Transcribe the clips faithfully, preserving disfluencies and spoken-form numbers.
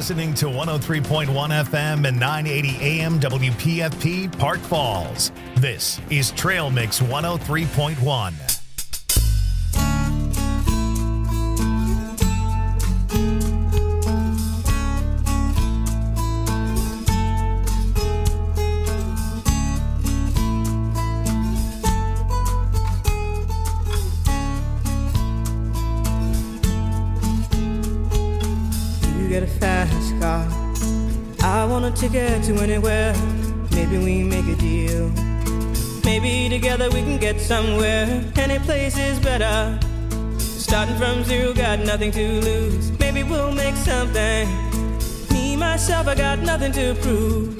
listening to one oh three point one F M and nine eighty A M W P F P Park Falls. This is Trail Mix one oh three point one. Get a fast car. I want a ticket to anywhere. Maybe we make a deal. Maybe together we can get somewhere. Any place is better. Starting from zero, got nothing to lose. Maybe we'll make something. Me, myself, I got nothing to prove.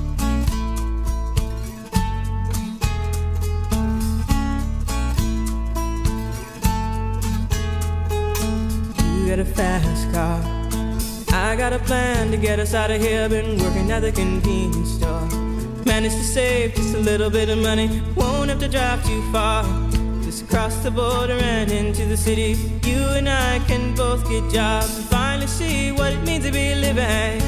You get a fast car. I got a plan to get us out of here. Been working at the convenience store. Managed to save just a little bit of money. Won't have to drive too far. Just across the border and into the city. You and I can both get jobs and finally see what it means to be living.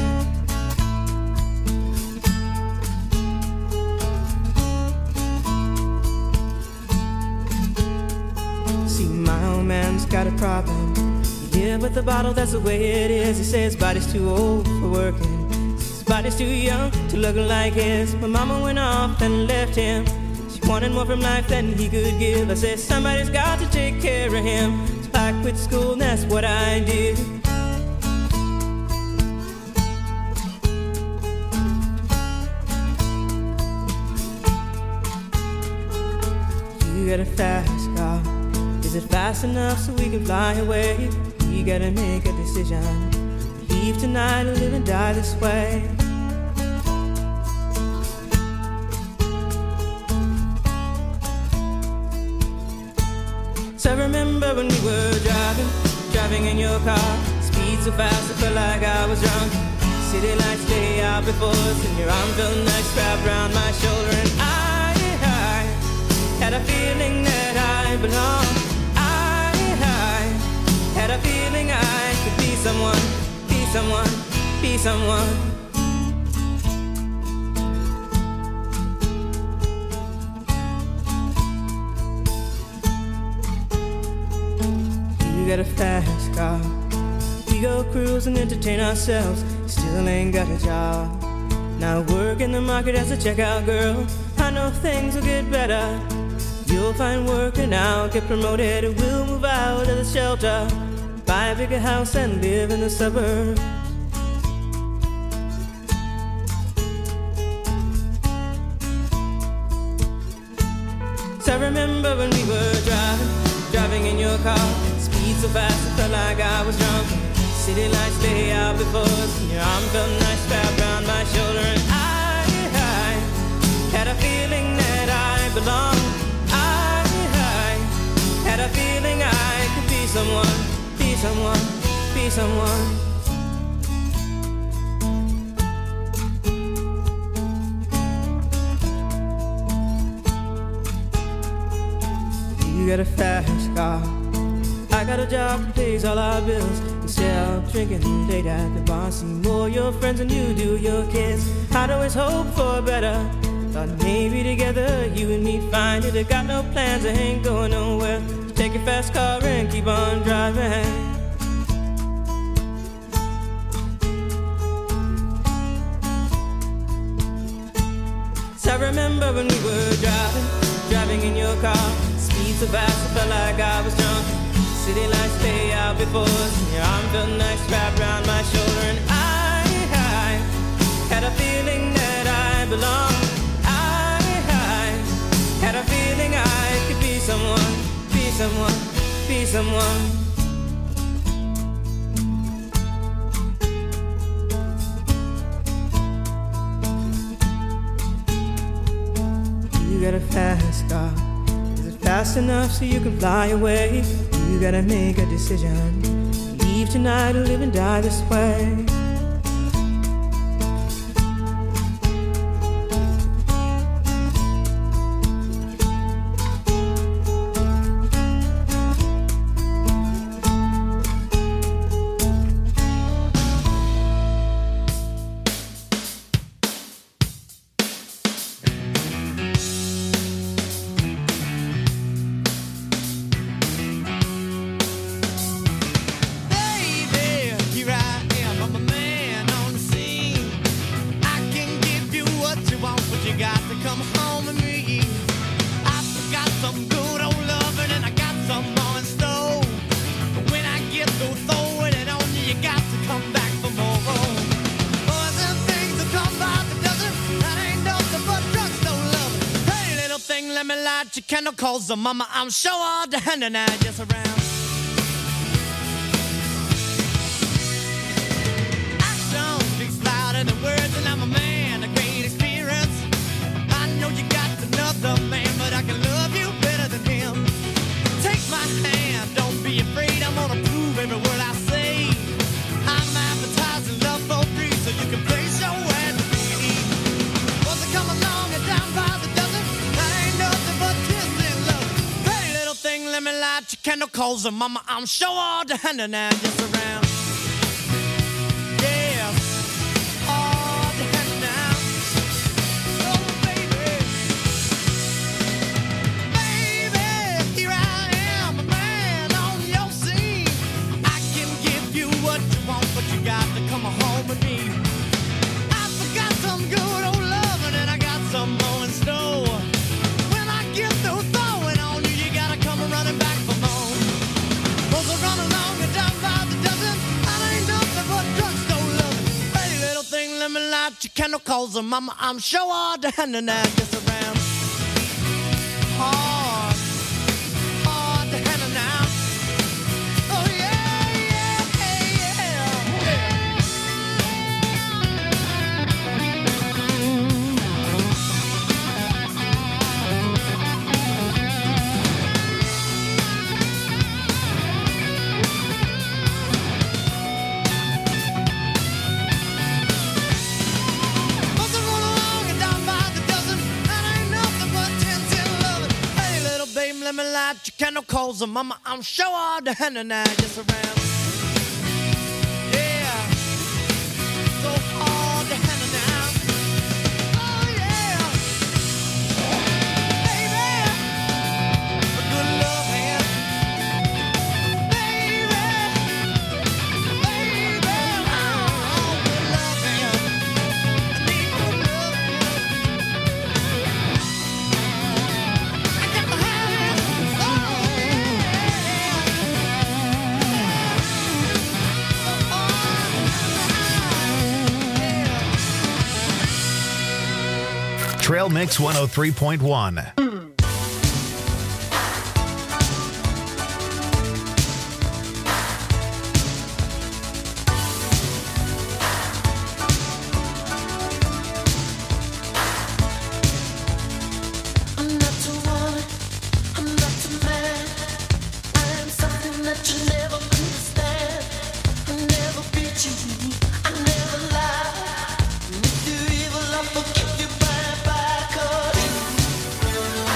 See, my old man's got a problem. Yeah, but the bottle, that's the way it is. He says his body's too old for working. His body's too young to look like his. My mama went off and left him. She wanted more from life than he could give. I said, somebody's got to take care of him. So I quit school and that's what I did. You got a fast car. Is it fast enough so we can fly away? We gotta make a decision. Leave tonight or live and die this way. So I remember when we were driving, driving in your car. Speed so fast I felt like I was drunk. City lights lay out before us, and your arm felt nice wrapped around my shoulder. And I, I had a feeling that I belonged. Had a feeling I could be someone, be someone, be someone. You got a fast car. We go cruise and entertain ourselves. Still ain't got a job. Now work in the market as a checkout girl. I know things will get better. You'll find work and I'll get promoted. We'll move out of the shelter. Buy a bigger house and live in the suburbs. So I remember when we were driving, driving in your car. Speed so fast I felt like I was drunk. City lights lay out before us, and your arm felt nice wrapped around my shoulder. And I, I had a feeling that I belonged. I, I had a feeling I could be someone. Be someone, be someone. You got a fast car. I got a job that pays all our bills. Instead of drinking late at the bar, see more your friends than you do your kids. I'd always hope for better. Thought maybe together you and me find it. I got no plans, I ain't going nowhere. Take your fast car and keep on driving. So I remember when we were driving, driving in your car. Speed so fast I felt like I was drunk. City lights lay out before us, and your arm felt nice wrapped around my shoulder. And I, I had a feeling that I belonged. I, I had a feeling I could be someone. Be someone, be someone. You got a fast car. Is it fast enough so you can fly away? You gotta make a decision. Leave tonight or live and die this way. come home with me. I forgot some good old loving and I got some more in store. But when I get through throwing it on you, you got to come back for more. Boys and things that come by the dozen, that ain't nothing but drugstore love. Hey, little thing, let me light your candle, cause the mama, I'm sure all the hand and I just around. Action speaks louder than words, and I'm a man of great experience. I know you got another man, but I can love you better than him. Take my hand, don't be afraid, I'm gonna prove every word I say. I'm advertising love for free, so you can place your ad to me. Was it come along and down by the dozen? That ain't nothing but kissing love. Pretty little thing, let me light your candle, cause the mama, I'm sure all the hand and I just around. Yeah, all the hand now. Oh, baby. Baby, here I am, a man on your scene. I can give you what you want, but you got to come home with me. I forgot some good old loving and I got some more in store. When I get through throwing on you, you gotta come running back for more. Those are run along and down by the dozen. That ain't nothing but drugstore loving. Pretty little thing, let me light your candle, cause the mama, I'm sure all the hand and I just around. Hard, hard to handle now. Oh yeah, yeah, yeah, yeah. Must have run along and down by the dozen. That ain't nothing but ten, ten loving. Hey, little babe, let me light your candle, cause the mama, I'm sure all the hand and I just around. Yeah, so hard to handle now. Oh yeah, baby, a good love hand. Baby, baby, oh, good love hand. I need good love hand. I got to have it. Oh yeah. Trail Mix one oh three point one. I'm not too woman, I'm not too man. I am something that you never understand. I never beat you, I never lie. And if you're evil, I'll forgive you bye bye. 'Cause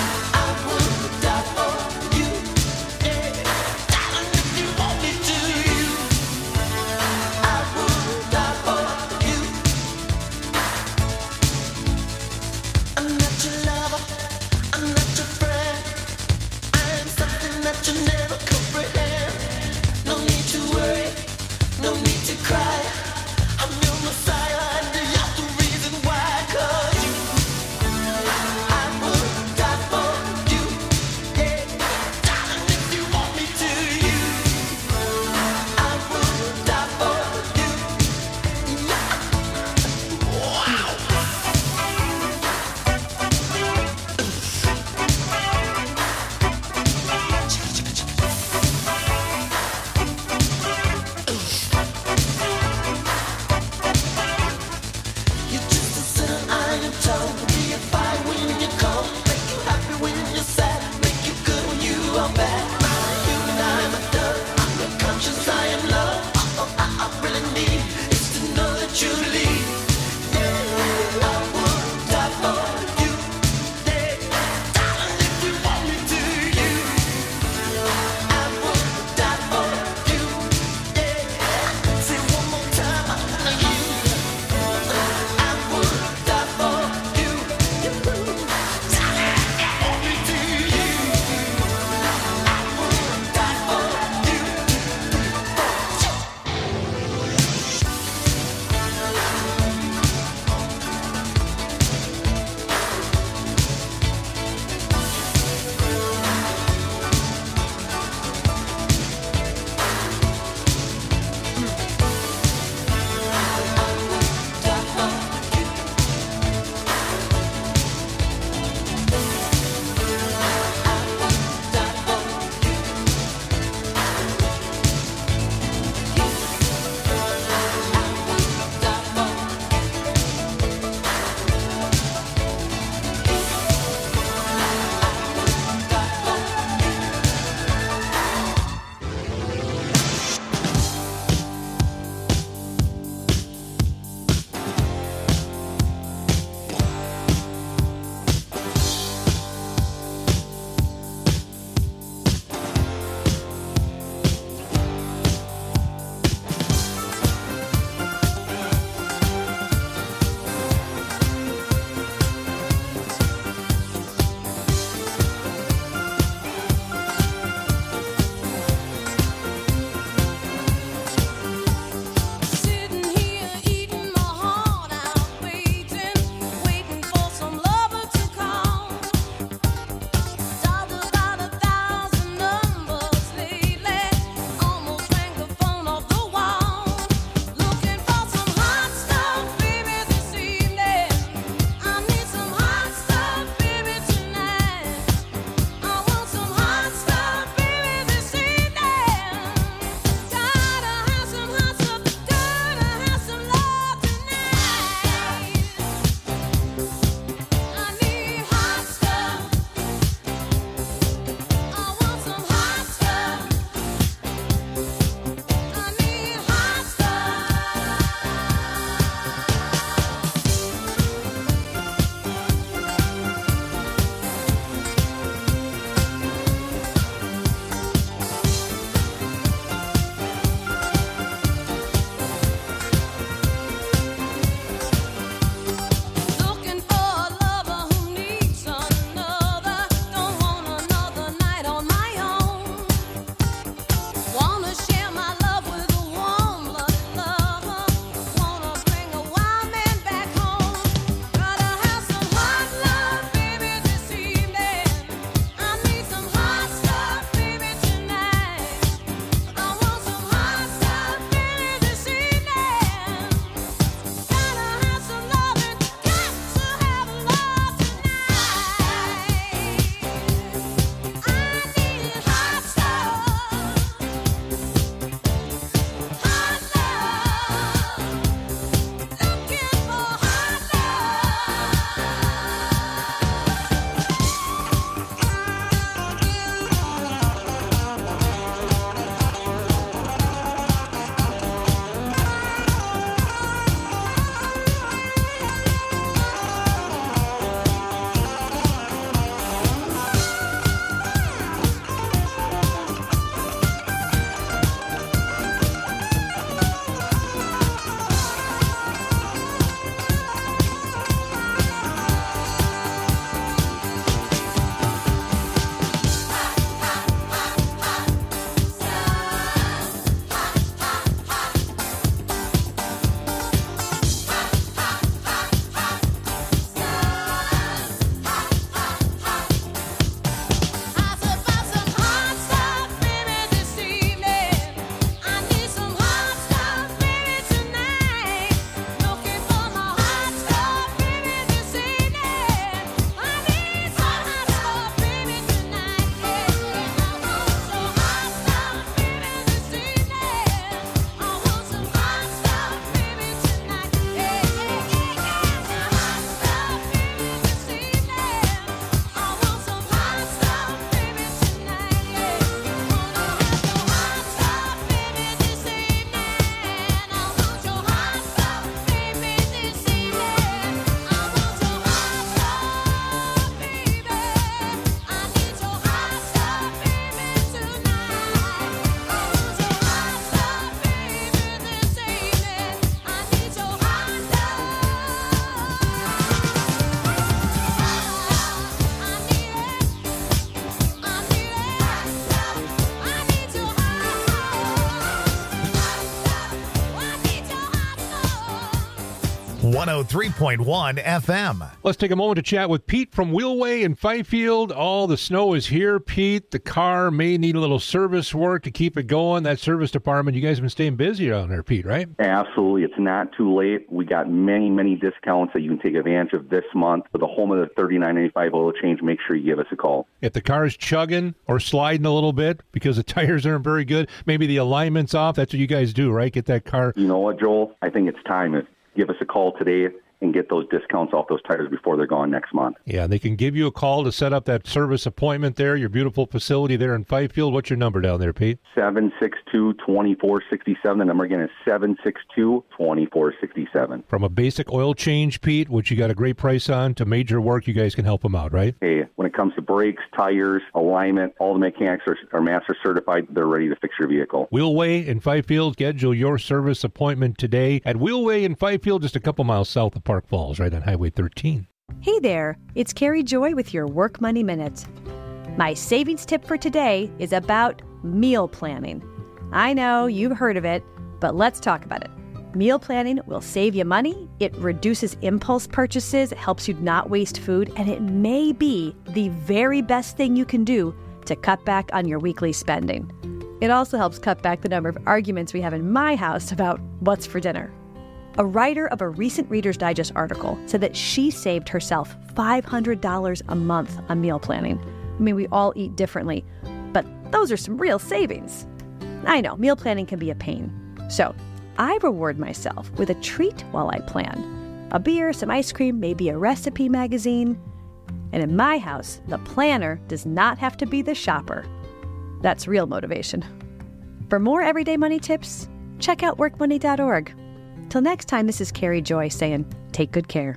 one oh three point one F M. Let's take a moment to chat with Pete from Wheelway in Fifield. All the snow is here, Pete. The car may need a little service work to keep it going. That service department, you guys have been staying busy down there, Pete, right? Absolutely. It's not too late. We got many, many discounts that you can take advantage of this month. For the home of the thirty-nine ninety-five oil change, make sure you give us a call. If the car is chugging or sliding a little bit because the tires aren't very good, maybe the alignment's off, that's what you guys do, right? Get that car. You know what, Joel? I think it's time. Give us a call today and get those discounts off those tires before they're gone next month. Yeah, they can give you a call to set up that service appointment there, your beautiful facility there in Fifield. What's your number down there, Pete? seven six two, two four six seven. The number again is seven six two, two four six seven. From a basic oil change, Pete, which you got a great price on, to major work, you guys can help them out, right? Hey, when it comes to brakes, tires, alignment, all the mechanics are, are master certified. They're ready to fix your vehicle. Wheelway in Fifield. Schedule your service appointment today at Wheelway in Fifield, just a couple miles south of Park Falls, right on Highway thirteen. Hey there, it's Carrie Joy with your Work Money Minute. My savings tip for today is about meal planning. I know you've heard of it, but let's talk about it. Meal planning will save you money, it reduces impulse purchases, it helps you not waste food, and it may be the very best thing you can do to cut back on your weekly spending. It also helps cut back the number of arguments we have in my house about what's for dinner. A writer of a recent Reader's Digest article said that she saved herself five hundred dollars a month on meal planning. I mean, we all eat differently, but those are some real savings. I know, meal planning can be a pain. So I reward myself with a treat while I plan. A beer, some ice cream, maybe a recipe magazine. And in my house, the planner does not have to be the shopper. That's real motivation. For more everyday money tips, check out work money dot org. Till next time, this is Carrie Joy saying, take good care.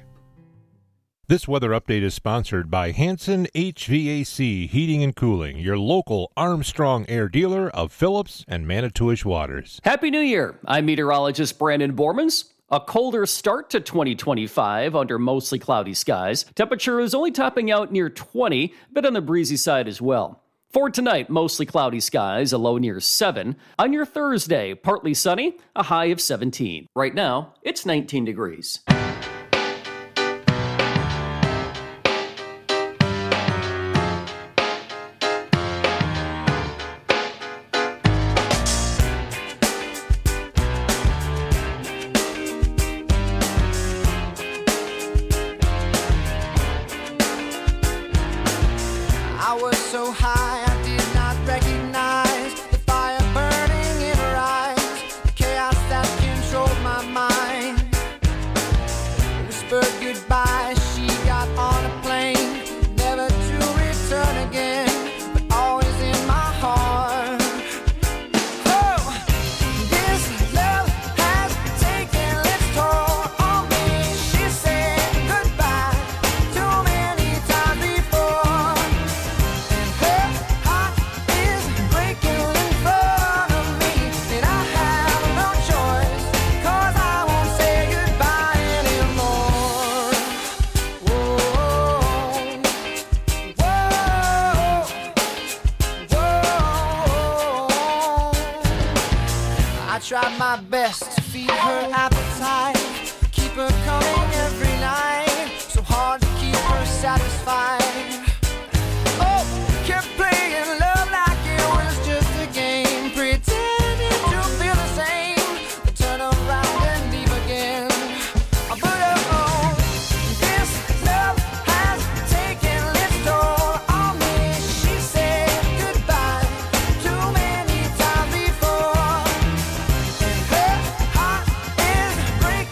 This weather update is sponsored by Hanson H V A C Heating and Cooling, your local Armstrong Air dealer of Phillips and Manitowish Waters. Happy New Year. I'm meteorologist Brandon Bormans. A colder start to twenty twenty-five under mostly cloudy skies. Temperature is only topping out near twenty, a bit on the breezy side as well. For tonight, mostly cloudy skies, a low near seven. On your Thursday, partly sunny, a high of seventeen. Right now, it's nineteen degrees. I was so high I did not recognize the fire burning in her eyes, the chaos that controlled my mind. Whispered goodbye, she got on a plane, never to return again, but always in my heart. Oh, this love has taken its toll on me. She said goodbye too many times before. Her heart is breaking in front of me, and I have no choice, 'cause I won't say goodbye anymore. Whoa, whoa, whoa. I tried my best to feed her appetite, keep her coming every night, so hard to keep her satisfied. Oh, kept playing love like it was just a game, pretending to feel the same, but turn around and leave again. But oh, this love has taken its toll on me. She said goodbye too many times before, and her heart is breaking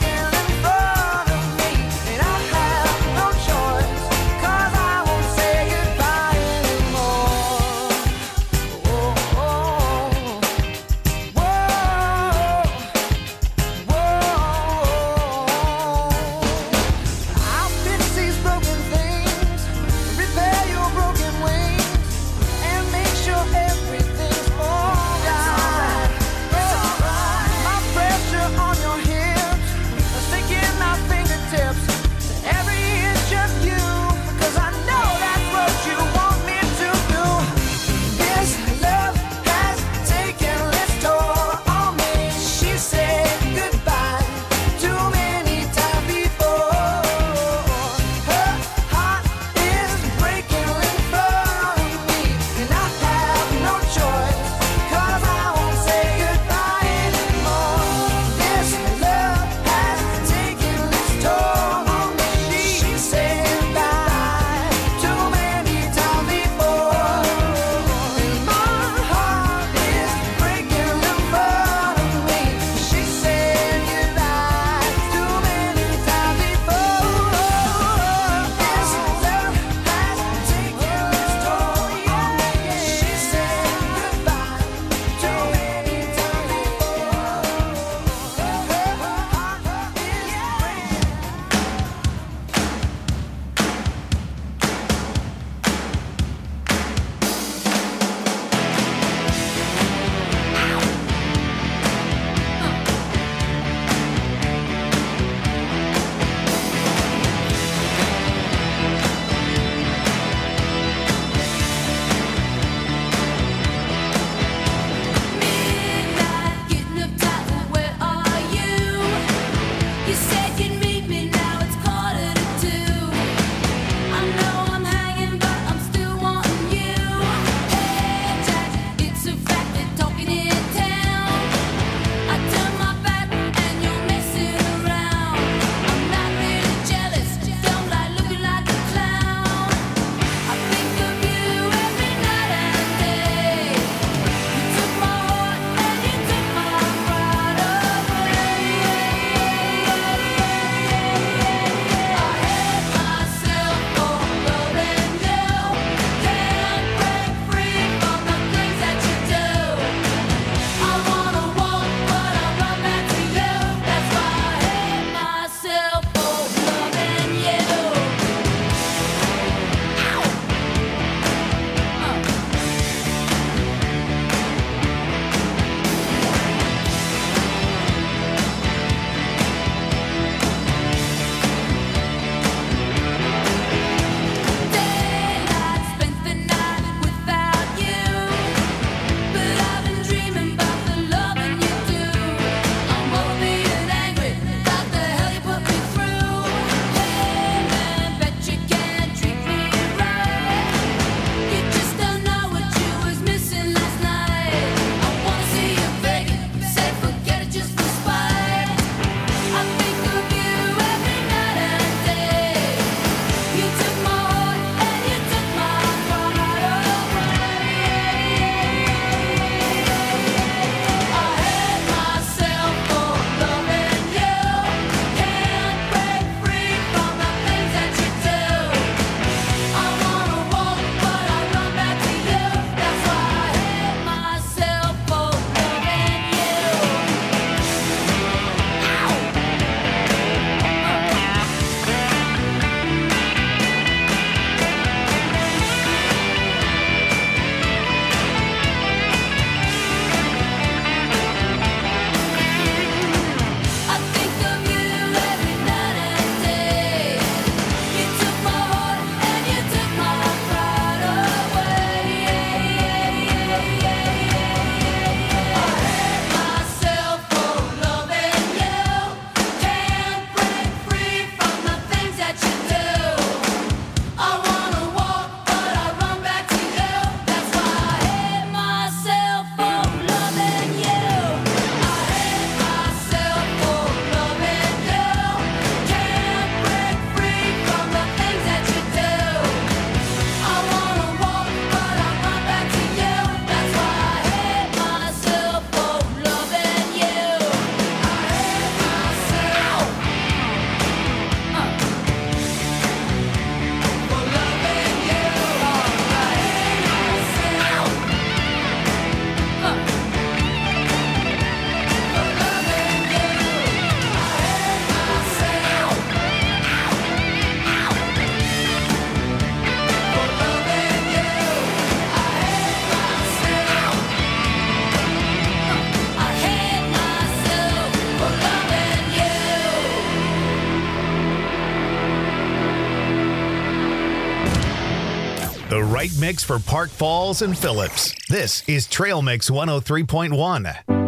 The right mix for Park Falls and Phillips. This is Trail Mix one oh three point one.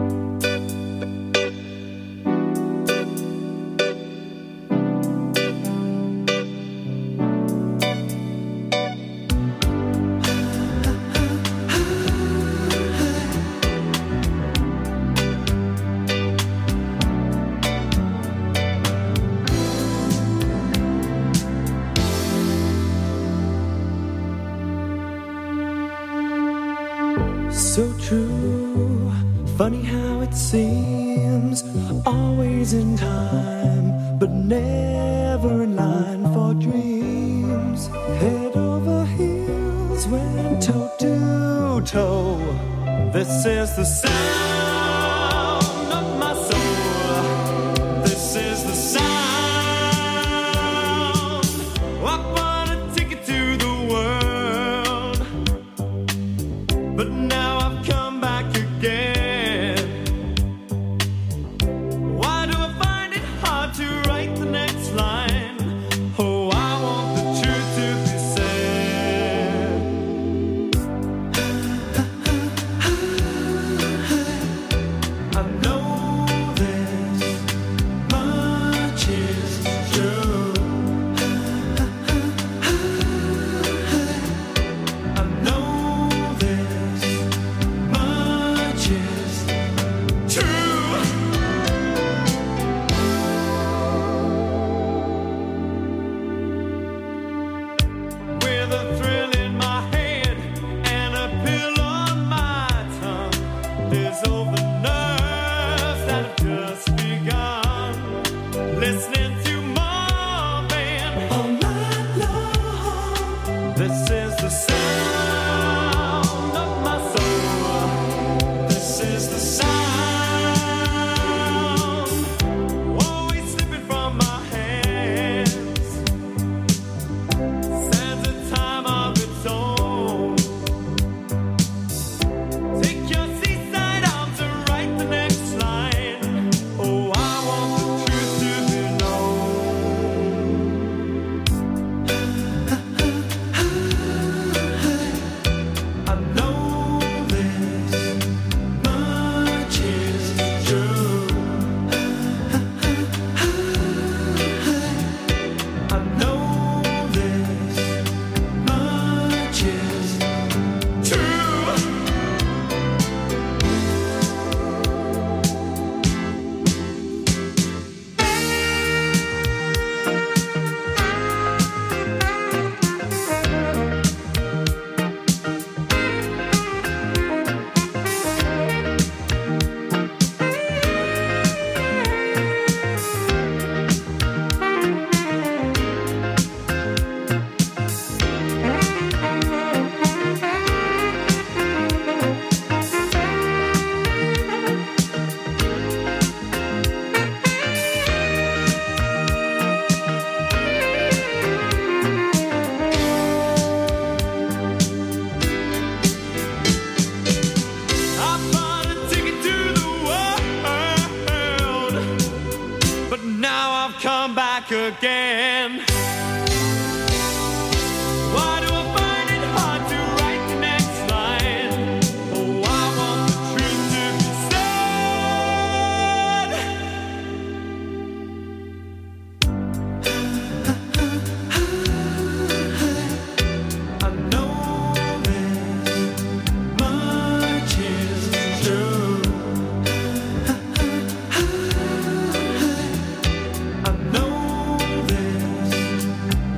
So true, funny how it seems, always in time, but never in line for dreams. Head over heels, went toe to toe. This is the sound of my soul. This is the sound. I bought a ticket to the world, but now again. Why do I find it hard to write the next line? Oh, I want the truth to be said. I know this much is true. I know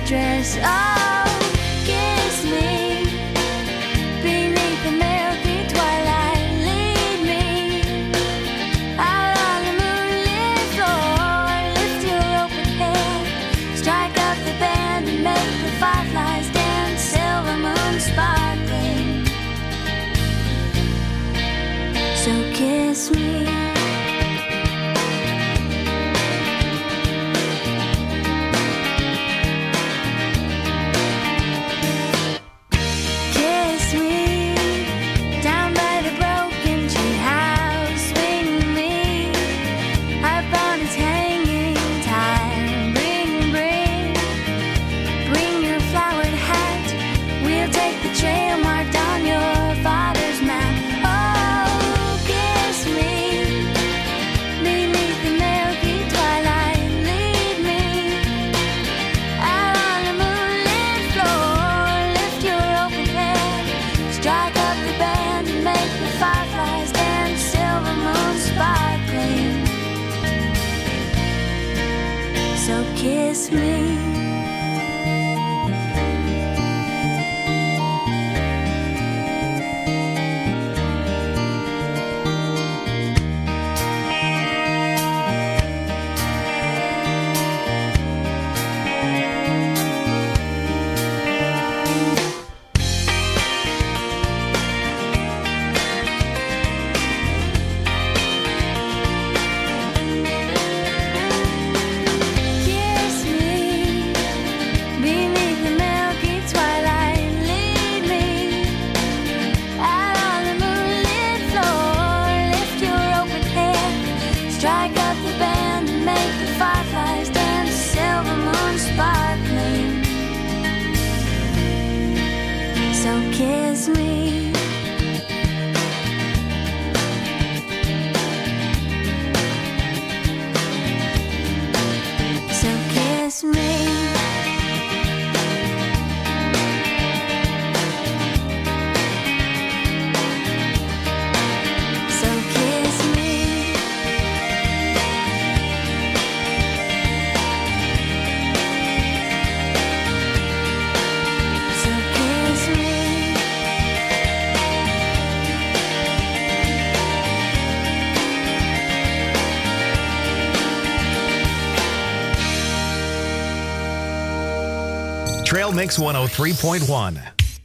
dress. Oh, kiss me beneath the milky twilight. Lead me out on the moonlit floor. Lift your open head, strike up the band and make the fireflies dance. Silver moon sparkling. So kiss me. Kiss me down by the broken treehouse. Swing me up on its hanging tire. Bring, bring, bring your flowered hat. We'll take the trail marked on your father's map. Oh, kiss me beneath the milky twilight. Lead me out on the moonlit floor. Lift your open head, strike up the band and make the fireflies dance. Silver moon sparkling. So kiss me. Kiss me beneath the milky twilight. Lead me out on the moonlit floor. Lift your open head, strike up the band and make the fireflies dance. Silver moon sparkling. So kiss me. So kiss me. So kiss me. So kiss me. Trail Mix one oh three point one.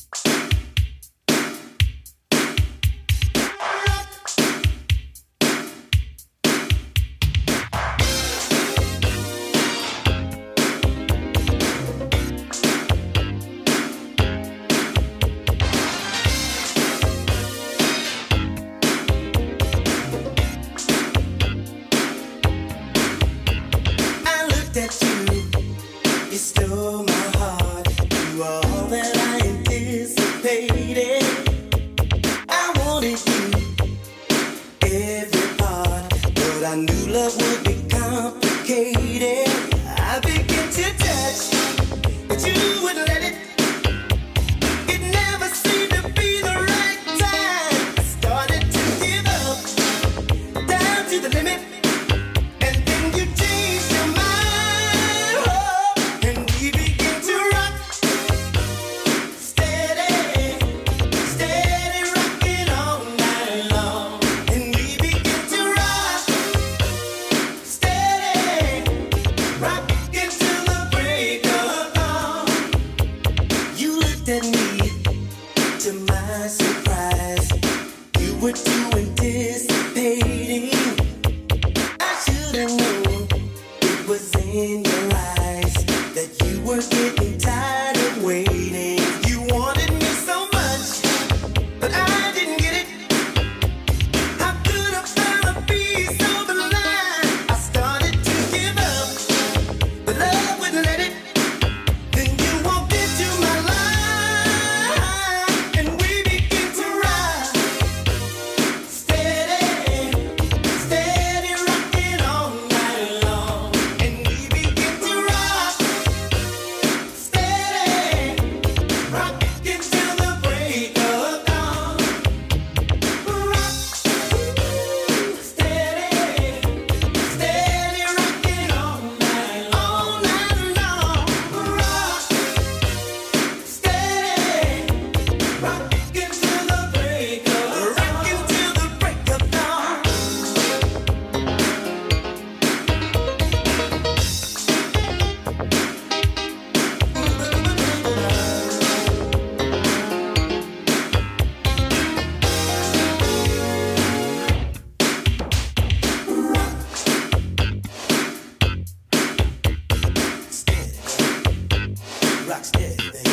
I looked at you, you stole my heart. You were all that I anticipated. I wanted you, every part, but I knew love would be complicated. I began to touch, but you wouldn't let it. It never seemed to be the right time. I started to give up, down to the limit. And then you changed your mind, oh, and we began to rock, steady, steady rocking all night long. And we began to rock, steady, rocking till the break of dawn. You looked at me, to my surprise, you were too anticipating. I should have known it was in your eyes that you were getting tired of waiting. You wanted me so much, but I didn't get it. How could I find a piece of the line? I started to give up, but love wouldn't let it. Then you walked into my life, and we began to ride, steady, steady rocking all night long. And we began to rock, steady, rock steady, baby.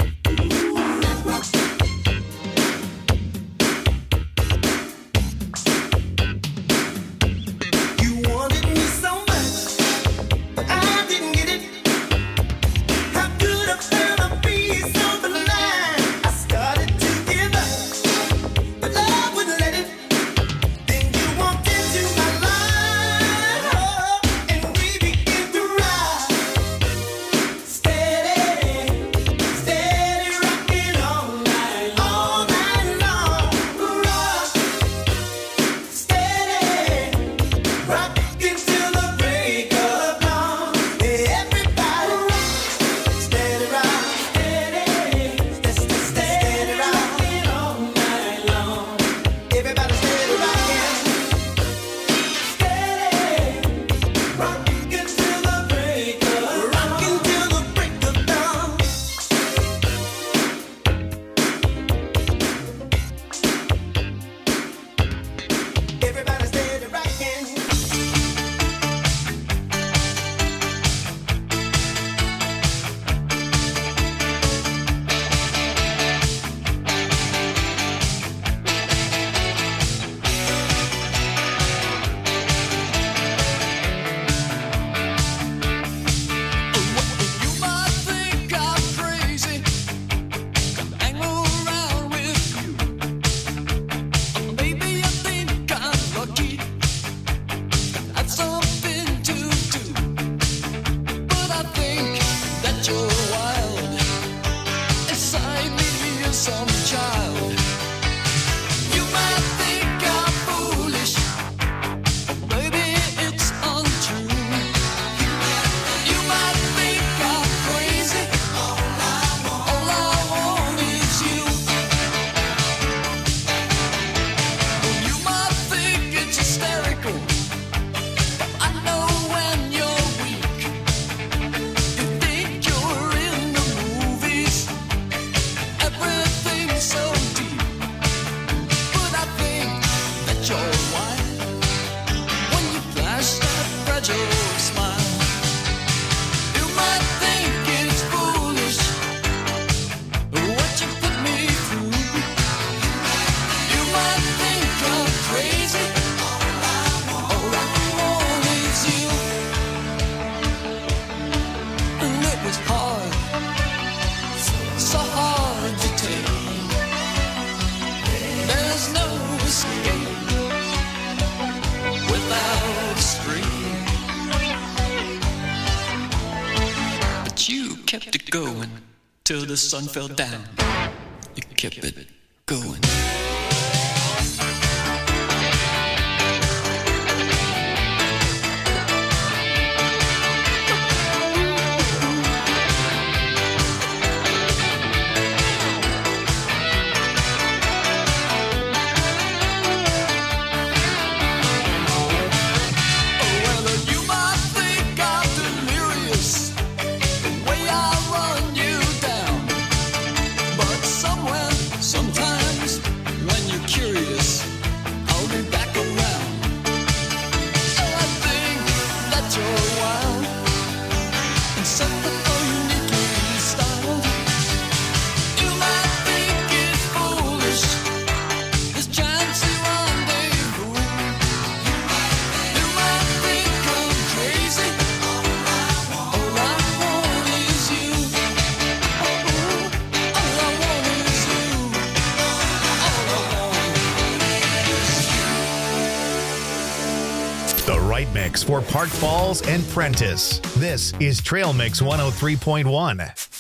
Till the sun fell down, you kept it going. Mix for Park Falls and Prentice. This is Trail Mix one oh three point one.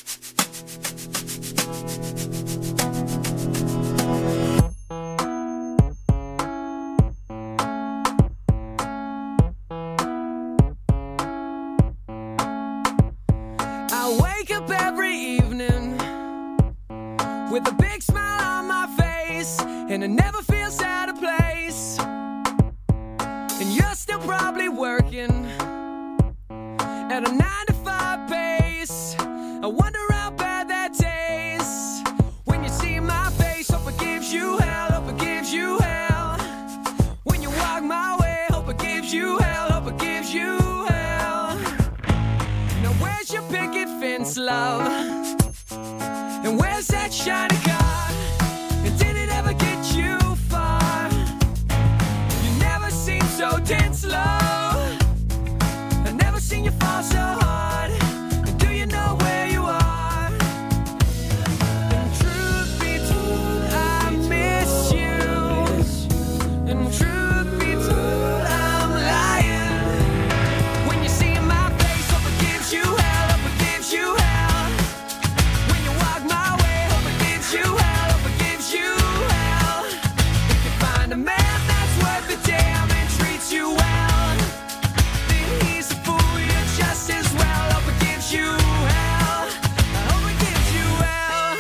I wake up every evening with a big smile on my face, and I never feel out of place. And you're still probably working at a nine to five pace. I wonder how bad that tastes when you see my face. Hope it gives you hell, hope it gives you hell. When you walk my way, hope it gives you hell, hope it gives you hell. Now where's your picket fence, love? And where's that shiny car? And did it ever get you far? You never seem so dead slow. I've never seen you fall so hard. And do you know where you are? And truth be told, I miss you. And truth be told, I'm lying. When you see my face, hope it gives you hell, hope it gives you hell. When you walk my way, hope it gives you hell, hope it gives you hell. If you find a man that's worth the damn and treats you well, then he's a fool, you're just as well. Hope it gives you hell, I hope it gives you hell.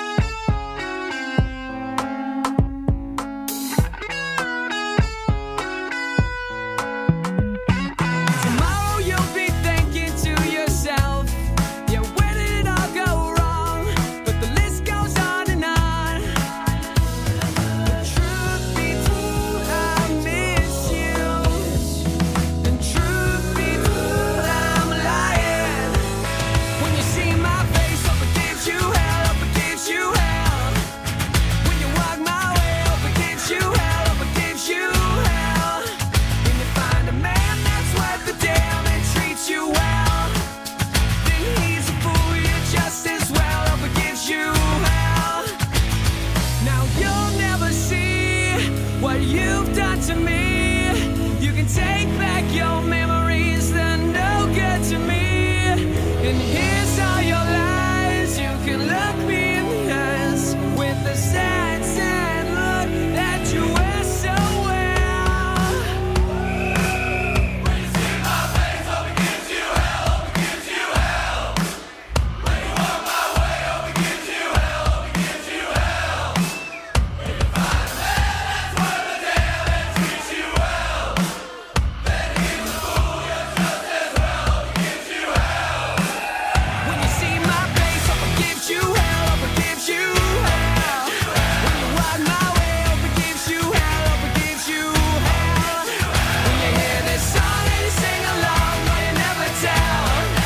Tomorrow you'll be thinking to yourself, yeah, where did it all go wrong? But the list goes on and on. The truth be told, I miss you. And truth be told, I'm lying. When you see my face, hope it gives you hell, hope it gives you hell. When you walk my way, hope it gives you hell, hope it gives you hell. When you find a man that's worth the damn and treats you well, then he's a fool, you're just as well. Hope it gives you hell. Now you'll never see what you've done to me. You can take back your memories, they're no good to me. And here's all your lies. You can look me in the eyes with the sad, sad look that you wear so well. When you see my face, hope it gives you hell, hope it gives you hell. When you walk my way, hope it gives you hell, hope it gives you hell. When you find a man that's worth the damn and treats you well, then he's a fool, you're just as well. Hope it gives you hell. When you see my face, hope it gives you hell, hope it gives you hell. When you walk my way, hope it gives you hell, hope it gives you hell. When you hear this song and you sing along, but you never tell,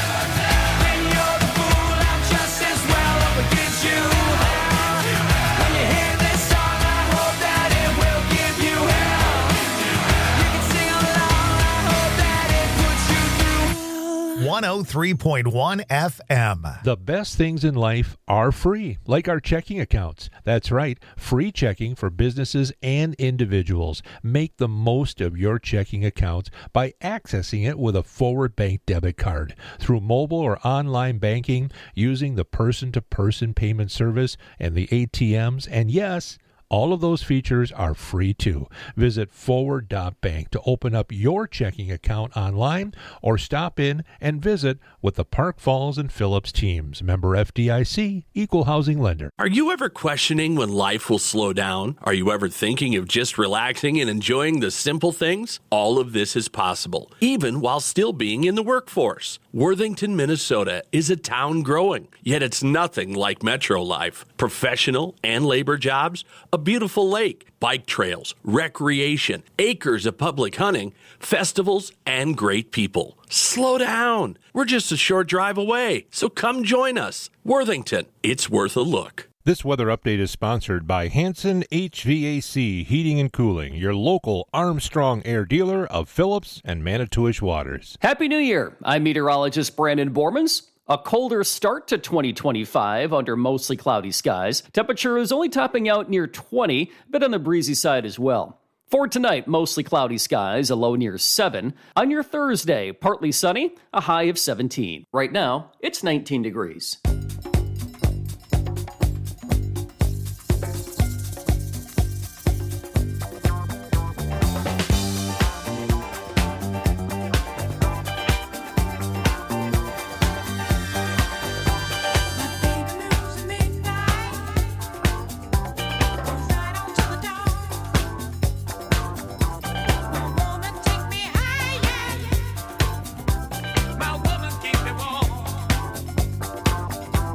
then you're the fool, I'm just as well. Hope it gives you hell. When you hear this song, I hope that it will give you hell. You can sing along, I hope that it puts you through hell. one oh three point one F M. The best things in life are free, like our checking accounts. That's right, free checking for businesses and individuals. Make the most of your checking accounts by accessing it with a Forward Bank debit card through mobile or online banking, using the person-to-person payment service and the A T Ms, and yes, all of those features are free too. Visit forward dot bank to open up your checking account online or stop in and visit with the Park Falls and Phillips teams. Member F D I C, Equal Housing Lender. Are you ever questioning when life will slow down? Are you ever thinking of just relaxing and enjoying the simple things? All of this is possible, even while still being in the workforce. Worthington, Minnesota is a town growing, yet it's nothing like metro life. Professional and labor jobs, a beautiful lake, bike trails, recreation, acres of public hunting, festivals, and great people. Slow down. We're just a short drive away, so come join us. Worthington, it's worth a look. This weather update is sponsored by Hanson H V A C Heating and Cooling, your local Armstrong Air dealer of Phillips and Manitowish Waters. Happy New Year. I'm meteorologist Brandon Bormans. A colder start to twenty twenty-five under mostly cloudy skies. Temperature is only topping out near twenty, a bit on the breezy side as well. For tonight, mostly cloudy skies, a low near seven. On your Thursday, partly sunny, a high of seventeen. Right now, it's nineteen degrees. My woman keep me warm.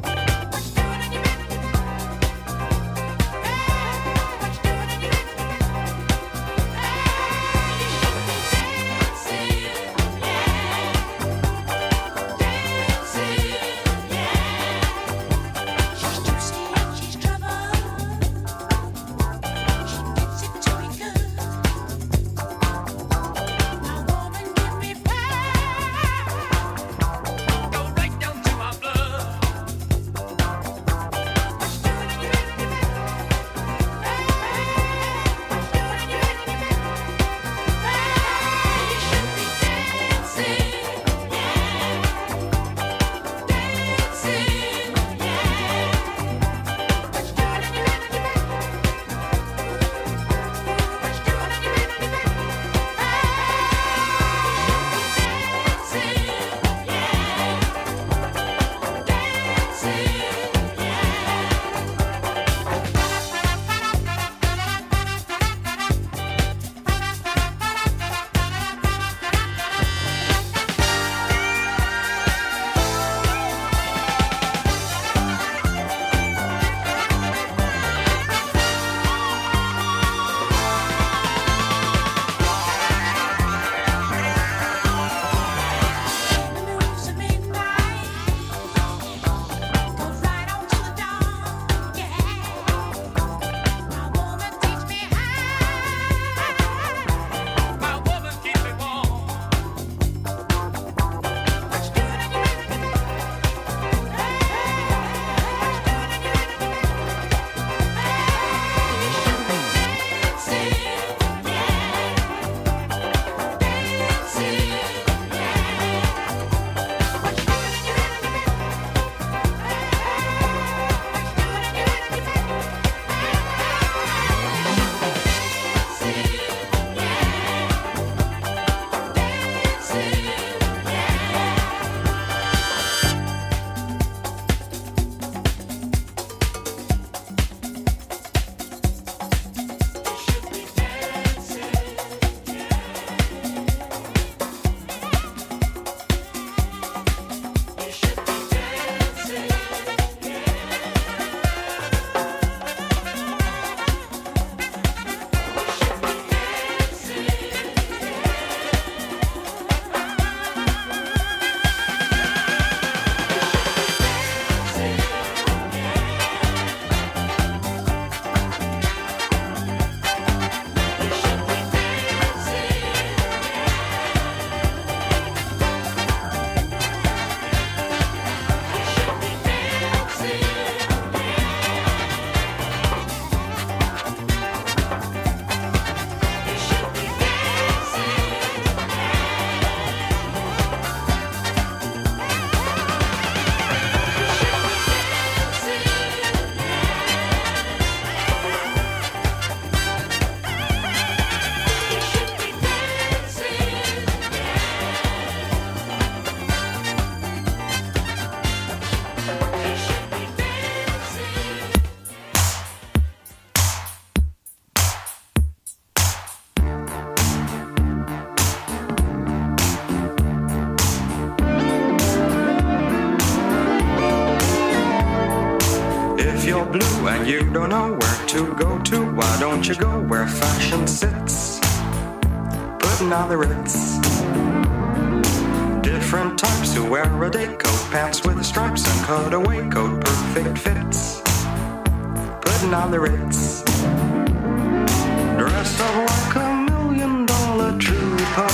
If you're blue and you don't know where to go to, why don't you go where fashion sits? Putting on the Ritz. Different types who wear a day coat, pants with stripes and cutaway coat, perfect fits. Putting on the Ritz. Dressed up like a million dollar trooper,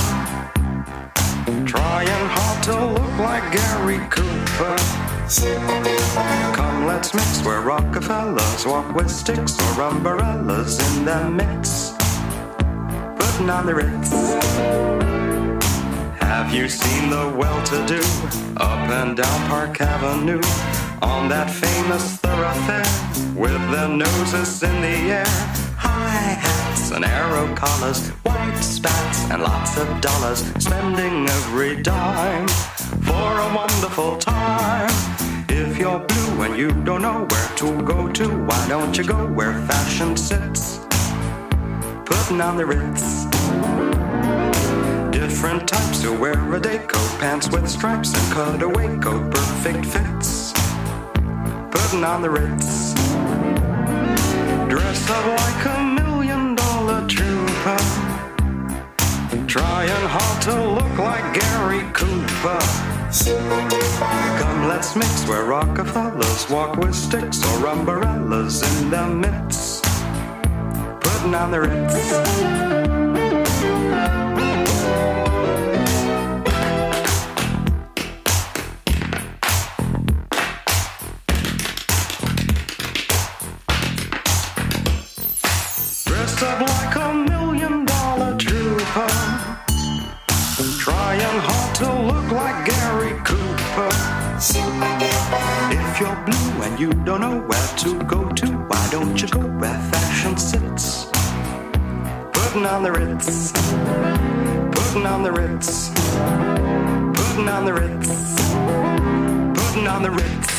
trying hard to look like Gary Cooper. Come, let's mix where Rockefellers walk with sticks or umbrellas in their midst. Putting on the Ritz. Have you seen the well-to-do up and down Park Avenue on that famous thoroughfare with their noses in the air? High hats and arrow collars, white spats and lots of dollars, spending every dime for a wonderful time. If you're blue and you don't know where to go to, why don't you go where fashion sits? Putting on the Ritz. Different types who wear a day coat, pants with stripes and cutaway coat, perfect fits. Putting on the Ritz. Dressed up like a million dollar trooper, trying hard to look like Gary Cooper. Come, let's mix where Rockefellers walk with sticks or umbrellas in their midst. Putting on the Ritz. Up like a million dollar trooper, trying hard to look like Gary Cooper. If you're blue and you don't know where to go to, why don't you go where fashion sits? Putting on the Ritz. Putting on the Ritz. Putting on the Ritz. Putting on the Ritz.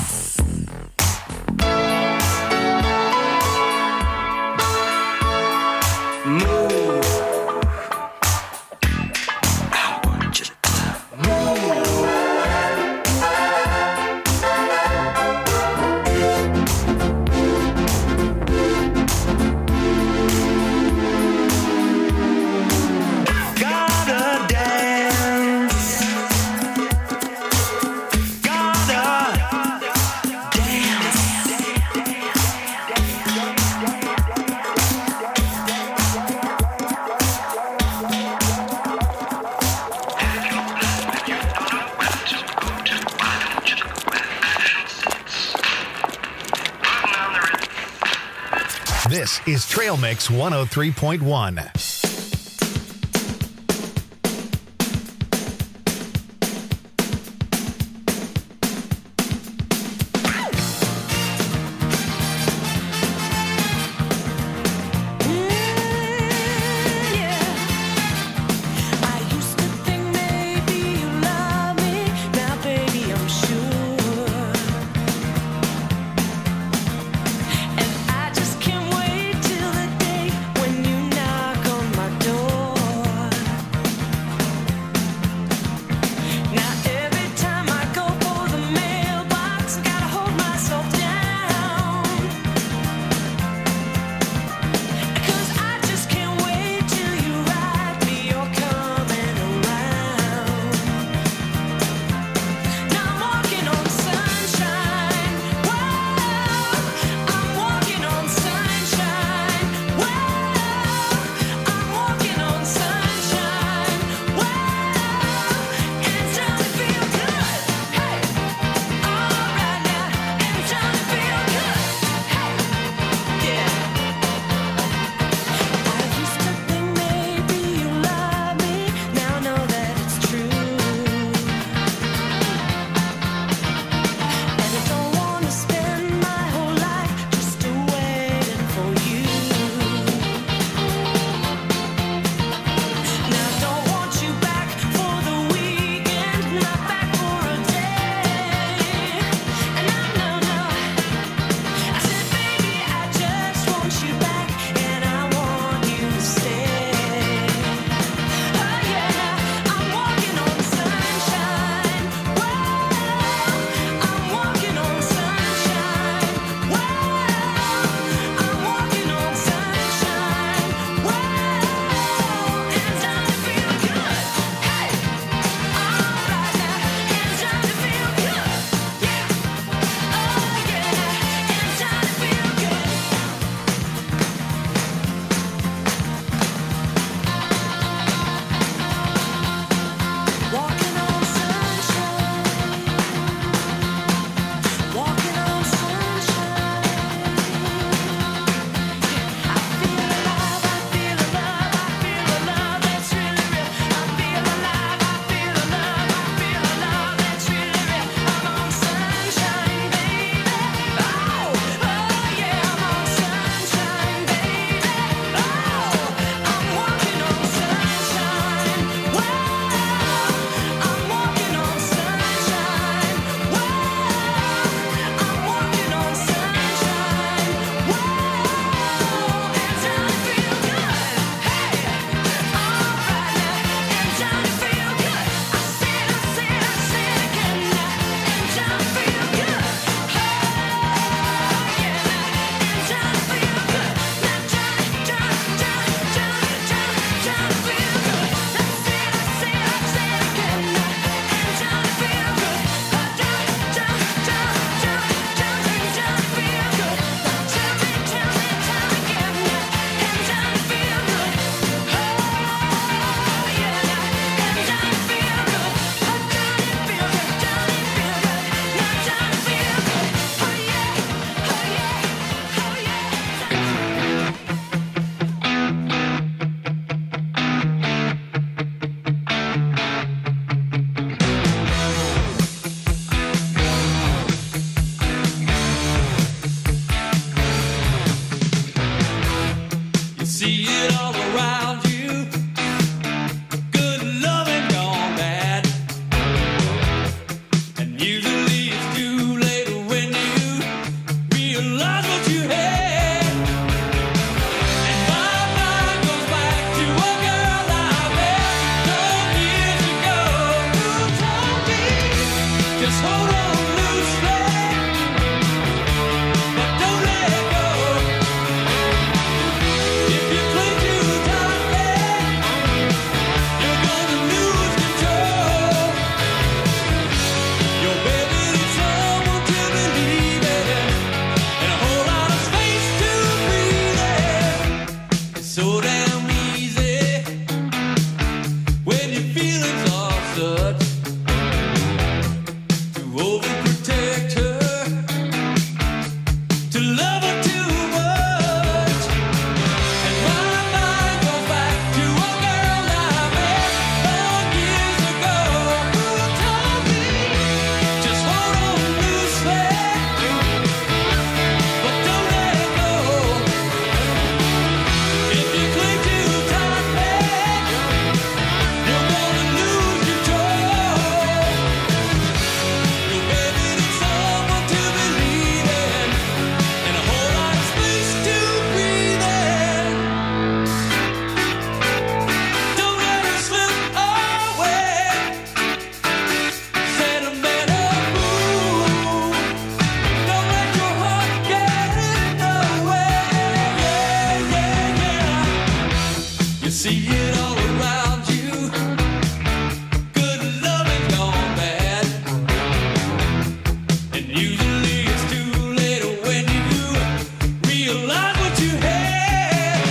Move. I want you to move. Gotta dance. Gotta dance. This is Trail Mix one oh three point one.